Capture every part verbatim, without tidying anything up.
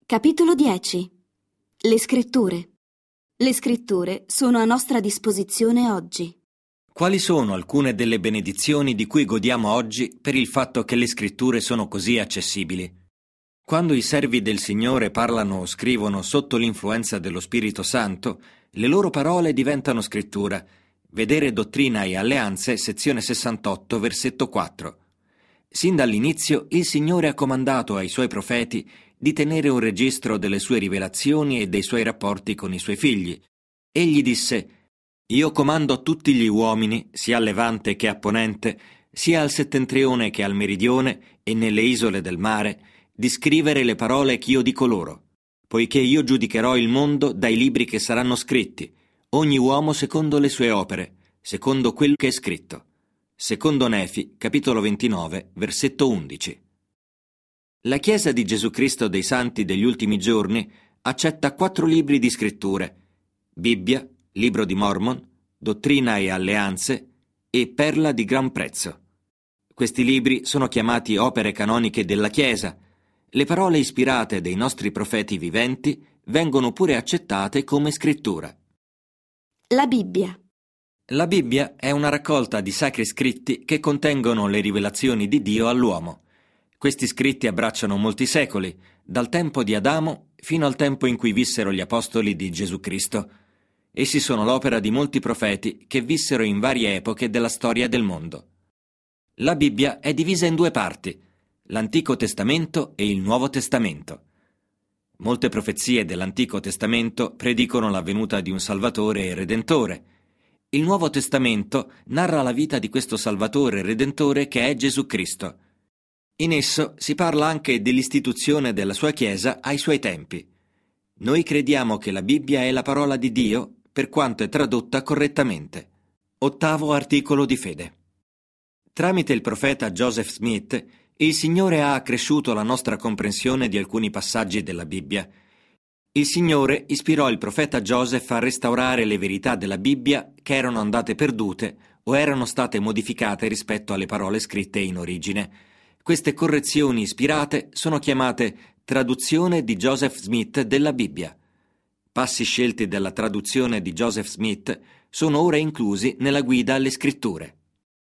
Capitolo dieci. Le scritture. Le scritture sono a nostra disposizione oggi. Quali sono alcune delle benedizioni di cui godiamo oggi per il fatto che le scritture sono così accessibili? Quando i servi del Signore parlano o scrivono sotto l'influenza dello Spirito Santo, le loro parole diventano scrittura. Vedere Dottrina e Alleanze, sezione sessantotto, versetto quattro. Sin dall'inizio il Signore ha comandato ai Suoi profeti di tenere un registro delle sue rivelazioni e dei suoi rapporti con i Suoi figli. Egli disse: «Io comando a tutti gli uomini, sia a levante che a ponente, sia al settentrione che al meridione e nelle isole del mare, di scrivere le parole che io dico loro, poiché io giudicherò il mondo dai libri che saranno scritti, ogni uomo secondo le sue opere, secondo quello che è scritto». Secondo Nefi, capitolo ventinove, versetto undici. La Chiesa di Gesù Cristo dei Santi degli ultimi giorni accetta quattro libri di scritture: Bibbia, Libro di Mormon, Dottrina e Alleanze e Perla di Gran Prezzo. Questi libri sono chiamati opere canoniche della Chiesa. Le parole ispirate dei nostri profeti viventi vengono pure accettate come scrittura. La Bibbia. La Bibbia è una raccolta di sacri scritti che contengono le rivelazioni di Dio all'uomo. Questi scritti abbracciano molti secoli, dal tempo di Adamo fino al tempo in cui vissero gli apostoli di Gesù Cristo. Essi sono l'opera di molti profeti che vissero in varie epoche della storia del mondo. La Bibbia è divisa in due parti, l'Antico Testamento e il Nuovo Testamento. Molte profezie dell'Antico Testamento predicono la venuta di un Salvatore e Redentore. Il Nuovo Testamento narra la vita di questo Salvatore e Redentore che è Gesù Cristo. In esso si parla anche dell'istituzione della sua Chiesa ai suoi tempi. Noi crediamo che la Bibbia è la parola di Dio per quanto è tradotta correttamente. Ottavo articolo di fede. Tramite il profeta Joseph Smith, il Signore ha accresciuto la nostra comprensione di alcuni passaggi della Bibbia. Il Signore ispirò il profeta Joseph a restaurare le verità della Bibbia che erano andate perdute o erano state modificate rispetto alle parole scritte in origine. Queste correzioni ispirate sono chiamate traduzione di Joseph Smith della Bibbia. Passi scelti dalla traduzione di Joseph Smith sono ora inclusi nella guida alle scritture.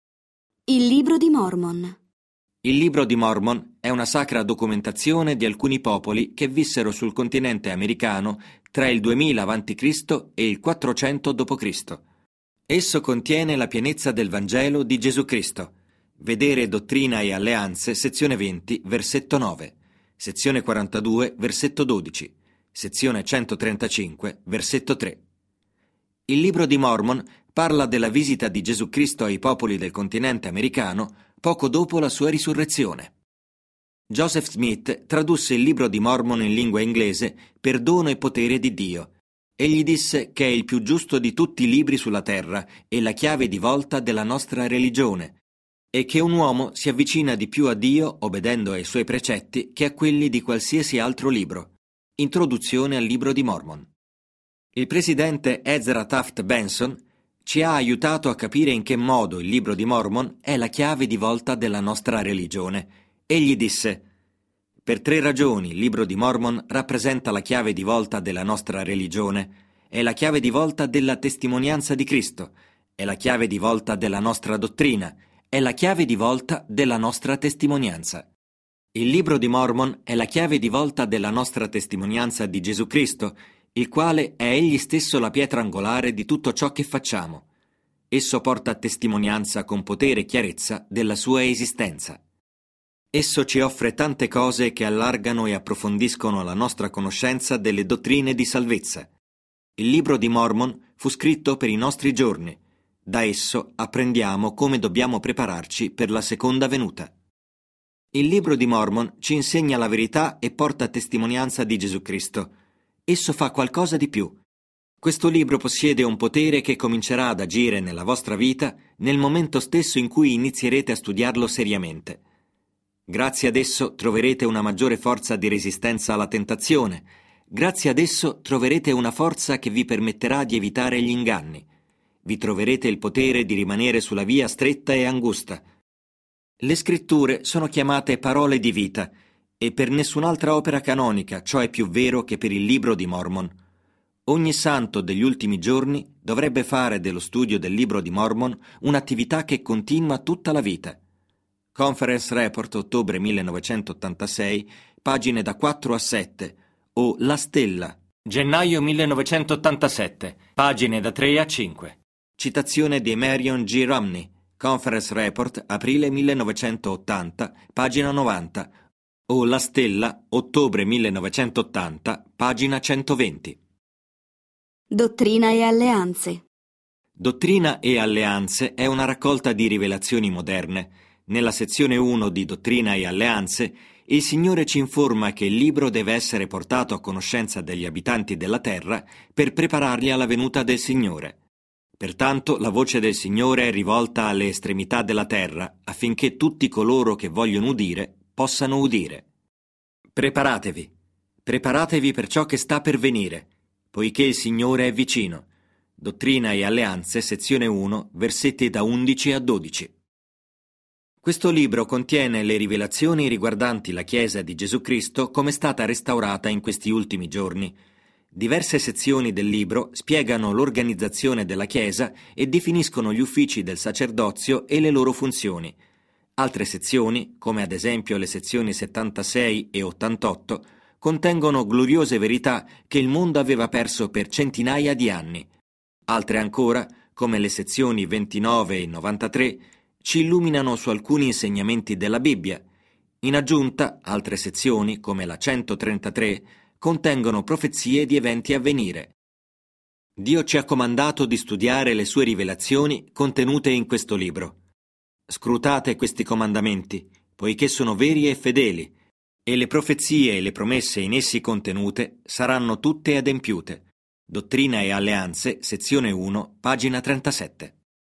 Il Libro di Mormon. Il Libro di Mormon è una sacra documentazione di alcuni popoli che vissero sul continente americano tra il duemila avanti Cristo e il quattrocento dopo Cristo. Esso contiene la pienezza del Vangelo di Gesù Cristo. Vedere Dottrina e Alleanze, sezione venti, versetto nove, sezione quarantadue, versetto dodici, sezione centotrentacinque, versetto tre. Il Libro di Mormon parla della visita di Gesù Cristo ai popoli del continente americano poco dopo la sua risurrezione. Joseph Smith tradusse il Libro di Mormon in lingua inglese per dono e potere di Dio. Egli disse che è il più giusto di tutti i libri sulla terra e la chiave di volta della nostra religione, e che un uomo si avvicina di più a Dio obbedendo ai suoi precetti che a quelli di qualsiasi altro libro. Introduzione al Libro di Mormon. Il presidente Ezra Taft Benson ci ha aiutato a capire in che modo il Libro di Mormon è la chiave di volta della nostra religione. Egli disse: «Per tre ragioni il Libro di Mormon rappresenta la chiave di volta della nostra religione. È la chiave di volta della testimonianza di Cristo, è la chiave di volta della nostra dottrina, è la chiave di volta della nostra testimonianza. Il Libro di Mormon è la chiave di volta della nostra testimonianza di Gesù Cristo, il quale è egli stesso la pietra angolare di tutto ciò che facciamo. Esso porta testimonianza con potere e chiarezza della sua esistenza. Esso ci offre tante cose che allargano e approfondiscono la nostra conoscenza delle dottrine di salvezza. Il Libro di Mormon fu scritto per i nostri giorni. Da esso apprendiamo come dobbiamo prepararci per la seconda venuta. Il Libro di Mormon ci insegna la verità e porta testimonianza di Gesù Cristo. Esso fa qualcosa di più. Questo libro possiede un potere che comincerà ad agire nella vostra vita nel momento stesso in cui inizierete a studiarlo seriamente. Grazie ad esso troverete una maggiore forza di resistenza alla tentazione. Grazie ad esso troverete una forza che vi permetterà di evitare gli inganni. Vi troverete il potere di rimanere sulla via stretta e angusta. Le scritture sono chiamate parole di vita. E per nessun'altra opera canonica ciò è più vero che per il Libro di Mormon. Ogni santo degli ultimi giorni dovrebbe fare dello studio del Libro di Mormon un'attività che continua tutta la vita. Conference Report, ottobre millenovecentottantasei, pagine da quattro a sette, o La Stella, gennaio millenovecentottantasette, pagine da tre a cinque. Citazione di Marion G. Romney, Conference Report, aprile millenovecentottanta, pagina novanta, o La Stella, ottobre millenovecentottanta, pagina centoventi. Dottrina e alleanze. Dottrina e alleanze è una raccolta di rivelazioni moderne. Nella sezione uno di Dottrina e alleanze, il Signore ci informa che il libro deve essere portato a conoscenza degli abitanti della terra per prepararli alla venuta del Signore. Pertanto la voce del Signore è rivolta alle estremità della terra affinché tutti coloro che vogliono udire possano udire. Preparatevi, preparatevi per ciò che sta per venire, poiché il Signore è vicino. Dottrina e alleanze, sezione uno, versetti da undici a dodici. Questo libro contiene le rivelazioni riguardanti la Chiesa di Gesù Cristo come è stata restaurata in questi ultimi giorni. Diverse sezioni del libro spiegano l'organizzazione della Chiesa e definiscono gli uffici del sacerdozio e le loro funzioni. Altre sezioni, come ad esempio le sezioni settantasei e ottantotto, contengono gloriose verità che il mondo aveva perso per centinaia di anni. Altre ancora, come le sezioni ventinove e novantatré, ci illuminano su alcuni insegnamenti della Bibbia. In aggiunta, altre sezioni, come la centotrentatré, contengono profezie di eventi a venire. Dio ci ha comandato di studiare le sue rivelazioni contenute in questo libro. Scrutate questi comandamenti, poiché sono veri e fedeli, e le profezie e le promesse in essi contenute saranno tutte adempiute. Dottrina e alleanze, sezione uno, pagina trentasette.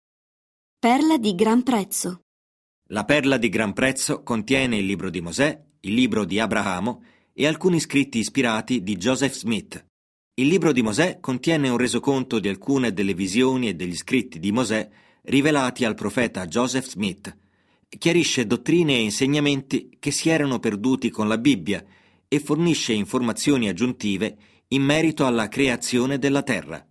Perla di gran prezzo. La perla di gran prezzo contiene il libro di Mosè, il libro di Abramo e alcuni scritti ispirati di Joseph Smith. Il libro di Mosè contiene un resoconto di alcune delle visioni e degli scritti di Mosè rivelati al profeta Joseph Smith. Chiarisce dottrine e insegnamenti che si erano perduti con la Bibbia e fornisce informazioni aggiuntive in merito alla creazione della terra.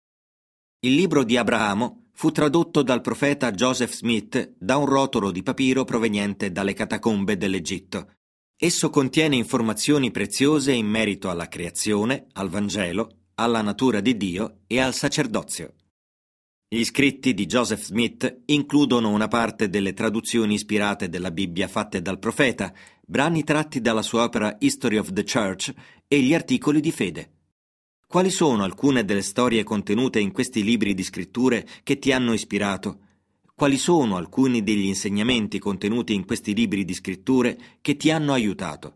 Il libro di Abramo fu tradotto dal profeta Joseph Smith da un rotolo di papiro proveniente dalle catacombe dell'Egitto. Esso contiene informazioni preziose in merito alla creazione, al Vangelo, alla natura di Dio e al sacerdozio. Gli scritti di Joseph Smith includono una parte delle traduzioni ispirate della Bibbia fatte dal profeta, brani tratti dalla sua opera History of the Church e gli articoli di fede. Quali sono alcune delle storie contenute in questi libri di scritture che ti hanno ispirato? Quali sono alcuni degli insegnamenti contenuti in questi libri di scritture che ti hanno aiutato?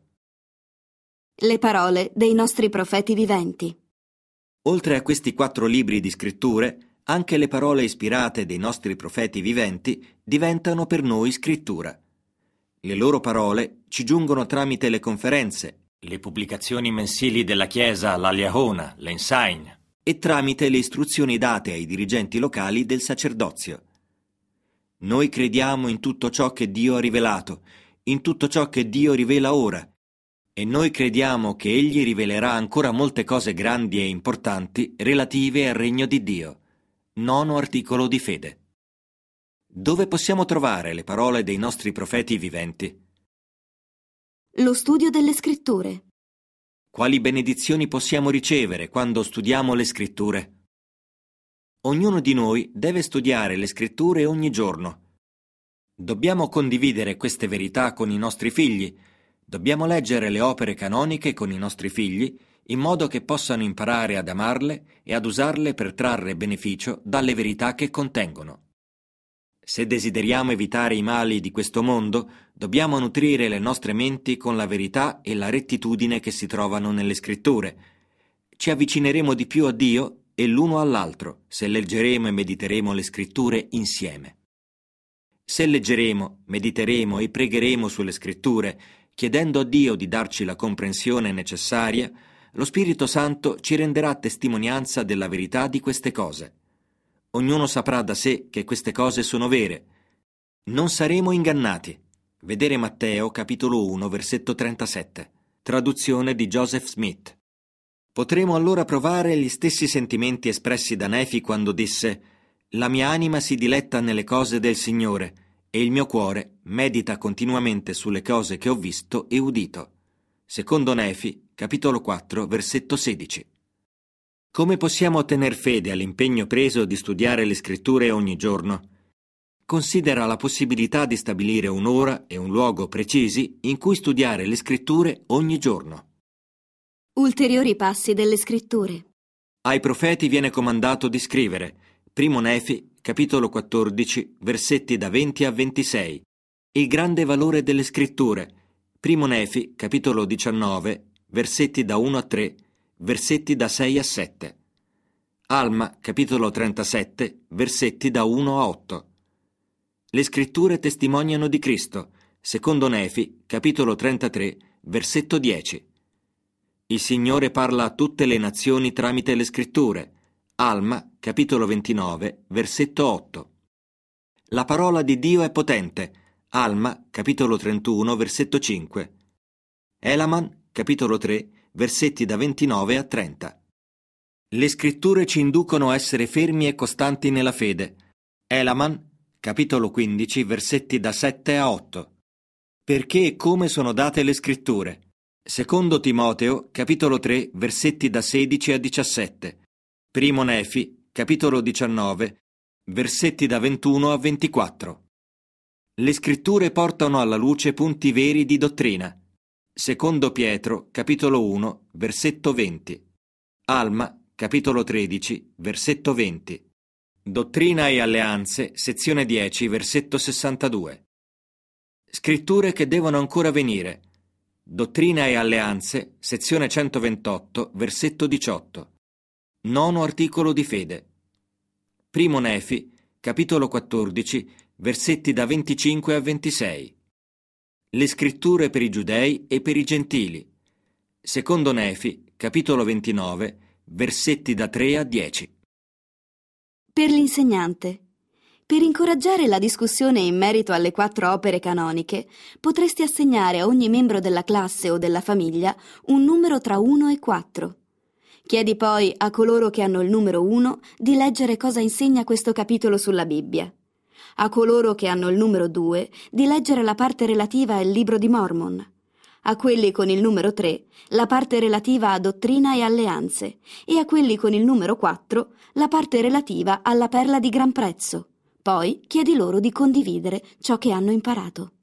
Le parole dei nostri profeti viventi. Oltre a questi quattro libri di scritture, anche le parole ispirate dei nostri profeti viventi diventano per noi scrittura. Le loro parole ci giungono tramite le conferenze, le pubblicazioni mensili della Chiesa, la Liahona, l'Ensign, e tramite le istruzioni date ai dirigenti locali del sacerdozio. Noi crediamo in tutto ciò che Dio ha rivelato, in tutto ciò che Dio rivela ora, e noi crediamo che Egli rivelerà ancora molte cose grandi e importanti relative al regno di Dio. Nono articolo di fede. Dove possiamo trovare le parole dei nostri profeti viventi? Lo studio delle scritture. Quali benedizioni possiamo ricevere quando studiamo le scritture? Ognuno di noi deve studiare le scritture ogni giorno. Dobbiamo condividere queste verità con i nostri figli. Dobbiamo leggere le opere canoniche con i nostri figli in modo che possano imparare ad amarle e ad usarle per trarre beneficio dalle verità che contengono. Se desideriamo evitare i mali di questo mondo, dobbiamo nutrire le nostre menti con la verità e la rettitudine che si trovano nelle scritture. Ci avvicineremo di più a Dio e l'uno all'altro se leggeremo e mediteremo le scritture insieme. Se leggeremo, mediteremo e pregheremo sulle scritture, chiedendo a Dio di darci la comprensione necessaria, lo Spirito Santo ci renderà testimonianza della verità di queste cose. Ognuno saprà da sé che queste cose sono vere. Non saremo ingannati. Vedere Matteo, capitolo uno, versetto trentasette. Traduzione di Joseph Smith. Potremo allora provare gli stessi sentimenti espressi da Nefi quando disse: «La mia anima si diletta nelle cose del Signore, e il mio cuore medita continuamente sulle cose che ho visto e udito». Secondo Nefi, capitolo quattro, versetto sedici. Come possiamo tener fede all'impegno preso di studiare le Scritture ogni giorno? Considera la possibilità di stabilire un'ora e un luogo precisi in cui studiare le Scritture ogni giorno. Ulteriori passi delle Scritture. Ai profeti viene comandato di scrivere, primo Nefi, capitolo quattordici, versetti da venti a ventisei, il grande valore delle Scritture, primo Nefi, capitolo diciannove, versetti da uno a tre, versetti da sei a sette. Alma, capitolo trentasette, versetti da uno a otto. Le Scritture testimoniano di Cristo, secondo Nefi, capitolo trentatré, versetto dieci. Il Signore parla a tutte le nazioni tramite le Scritture, Alma, capitolo ventinove, versetto otto. La parola di Dio è potente, Alma, capitolo trentuno, versetto cinque. Elaman, capitolo tre, versetti da ventinove a trenta. Le Scritture ci inducono a essere fermi e costanti nella fede. Elaman, capitolo quindici, versetti da sette a otto. Perché e come sono date le Scritture? Secondo Timoteo, capitolo tre, versetti da sedici a diciassette. Primo Nefi, capitolo diciannove, versetti da ventuno a ventiquattro. Le Scritture portano alla luce punti veri di dottrina. Secondo Pietro, capitolo uno, versetto venti. Alma, capitolo tredici, versetto venti. Dottrina e alleanze, sezione dieci, versetto sessantadue. Scritture che devono ancora venire. Dottrina e alleanze, sezione centoventotto, versetto diciotto. Nono articolo di fede. Primo Nefi, capitolo quattordici, versetti da venticinque a ventisei. Le Scritture per i Giudei e per i Gentili. Secondo Nefi, capitolo ventinove, versetti da tre a dieci. Per l'insegnante. Per incoraggiare la discussione in merito alle quattro opere canoniche, potresti assegnare a ogni membro della classe o della famiglia un numero tra uno e quattro. Chiedi poi a coloro che hanno il numero uno di leggere cosa insegna questo capitolo sulla Bibbia. A coloro che hanno il numero due di leggere la parte relativa al libro di Mormon. A quelli con il numero tre la parte relativa a dottrina e alleanze, e a quelli con il numero quattro la parte relativa alla perla di gran prezzo. Poi chiedi loro di condividere ciò che hanno imparato.